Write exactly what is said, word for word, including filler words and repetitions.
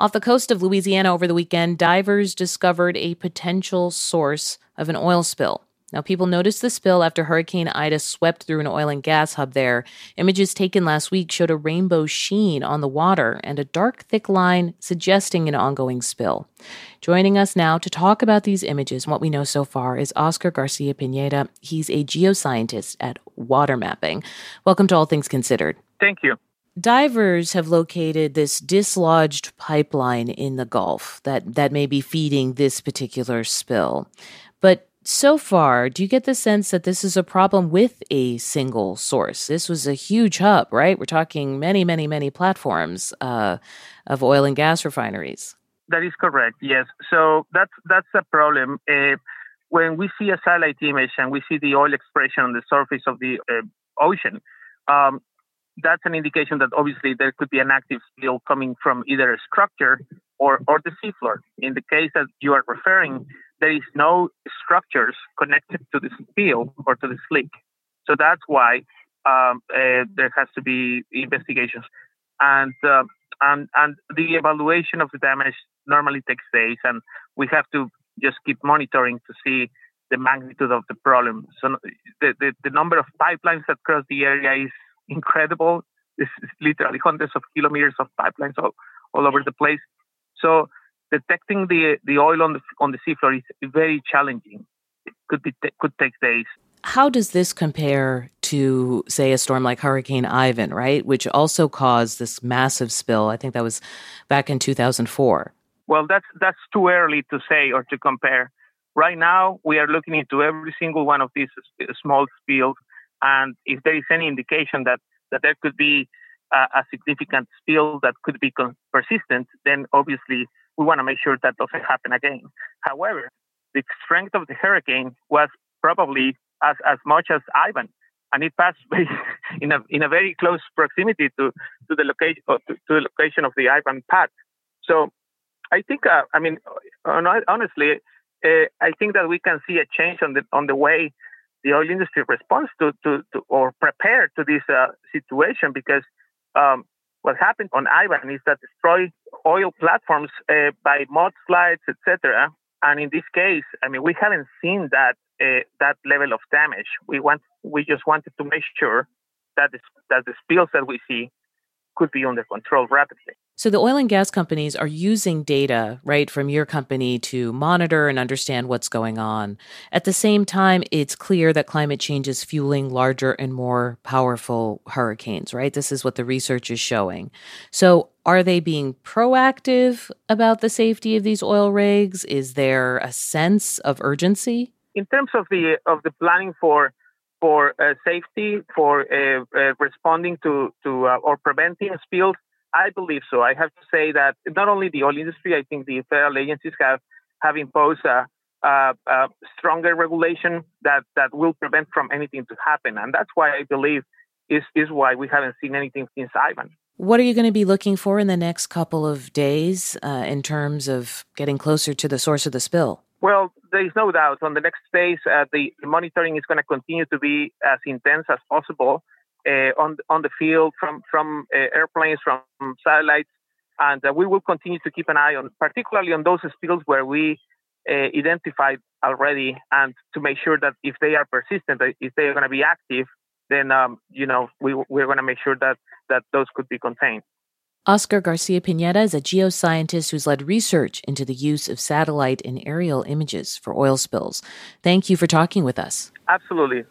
Off the coast of Louisiana over the weekend, divers discovered a potential source of an oil spill. Now, people noticed the spill after Hurricane Ida swept through an oil and gas hub there. Images taken last week showed a rainbow sheen on the water and a dark, thick line suggesting an ongoing spill. Joining us now to talk about these images and what we know so far is Oscar Garcia-Pineda. He's a geoscientist at Water Mapping. Welcome to All Things Considered. Thank you. Divers have located this dislodged pipeline in the Gulf that, that may be feeding this particular spill. But so far, do you get the sense that this is a problem with a single source? This was a huge hub, right? We're talking many, many, many platforms uh, of oil and gas refineries. That is correct, yes. So that's that's a problem. Uh, when we see a satellite image and we see the oil expression on the surface of the uh, ocean, um, that's an indication that obviously there could be an active spill coming from either a structure or, or the seafloor. In the case that you are referring, there is no structures connected to the spill or to the slick. So that's why um, uh, there has to be investigations. And, uh, and and the evaluation of the damage normally takes days, and we have to just keep monitoring to see the magnitude of the problem. So the, the, the number of pipelines that cross the area is incredible. This is literally hundreds of kilometers of pipelines all, all over the place. So detecting the the oil on the on the seafloor is very challenging. It could be could take days. How does this compare to, say, a storm like Hurricane Ivan, right, which also caused this massive spill? I think that was back in two thousand four. Well, that's that's too early to say or to compare. Right now, we are looking into every single one of these small spills, and if there is any indication that that there could be a, a significant spill that could be con- persistent, then obviously we want to make sure that doesn't happen again. However, the strength of the hurricane was probably as, as much as Ivan, and it passed in a in a very close proximity to, to the location to, to the location of the Ivan path. So, I think uh, I mean honestly, uh, I think that we can see a change on the on the way the oil industry responds to to, to or prepare to this uh, situation, because um, what happened on Ivan is that destroyed oil platforms uh, by mudslides, et cetera. And in this case, I mean, we haven't seen that uh, that level of damage. We want, we just wanted to make sure that the, that the spills that we see could be under control rapidly. So the oil and gas companies are using data, right, from your company to monitor and understand what's going on. At the same time, it's clear that climate change is fueling larger and more powerful hurricanes, right? This is what the research is showing. So are they being proactive about the safety of these oil rigs? Is there a sense of urgency? In terms of the of the planning for for uh, safety, for uh, uh, responding to to uh, or preventing spills, I believe so. I have to say that not only the oil industry, I think the federal agencies have, have imposed a, a, a stronger regulation that, that will prevent from anything to happen. And that's why I believe is, is why we haven't seen anything since Ivan. What are you going to be looking for in the next couple of days uh, in terms of getting closer to the source of the spill? Well, there is no doubt. On the next days, uh, the, the monitoring is going to continue to be as intense as possible. Uh, on on the field, from from uh, airplanes, from satellites, and uh, we will continue to keep an eye on, particularly on those spills where we uh, identified already, and to make sure that if they are persistent, if they are going to be active, then um, you know we we're going to make sure that that those could be contained. Oscar Garcia-Pineda is a geoscientist who's led research into the use of satellite and aerial images for oil spills. Thank you for talking with us. Absolutely.